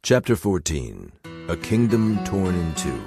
Chapter 14. A Kingdom Torn in Two.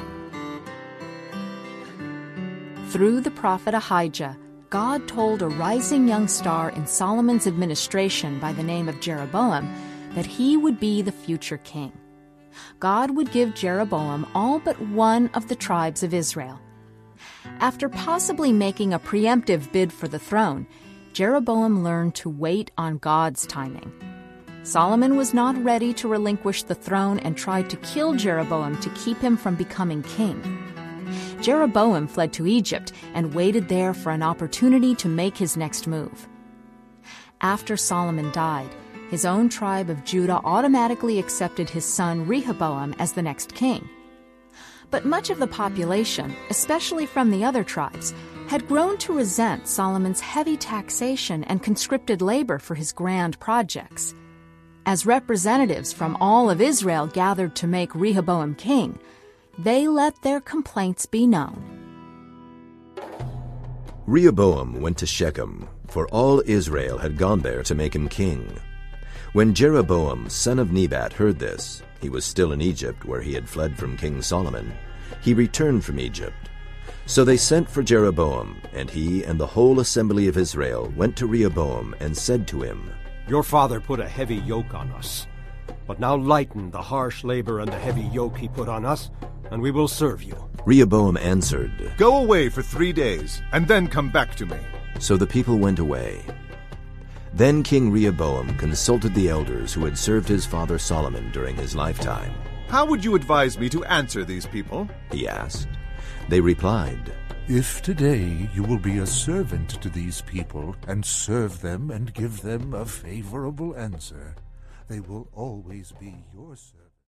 Through the prophet Ahijah, God told a rising young star in Solomon's administration by the name of Jeroboam that he would be the future king. God would give Jeroboam all but one of the tribes of Israel. After possibly making a preemptive bid for the throne, Jeroboam learned to wait on God's timing. Solomon was not ready to relinquish the throne and tried to kill Jeroboam to keep him from becoming king. Jeroboam fled to Egypt and waited there for an opportunity to make his next move. After Solomon died, his own tribe of Judah automatically accepted his son Rehoboam as the next king. But much of the population, especially from the other tribes, had grown to resent Solomon's heavy taxation and conscripted labor for his grand projects. As representatives from all of Israel gathered to make Rehoboam king, they let their complaints be known. Rehoboam went to Shechem, for all Israel had gone there to make him king. When Jeroboam, son of Nebat, heard this, he was still in Egypt, where he had fled from King Solomon. He returned from Egypt. So they sent for Jeroboam, and he and the whole assembly of Israel went to Rehoboam and said to him, "Your father put a heavy yoke on us, but now lighten the harsh labor and the heavy yoke he put on us, and we will serve you." Rehoboam answered, "Go away for 3 days, and then come back to me." So the people went away. Then King Rehoboam consulted the elders who had served his father Solomon during his lifetime. "How would you advise me to answer these people?" he asked. They replied, "If today you will be a servant to these people and serve them and give them a favorable answer, they will always be your servant."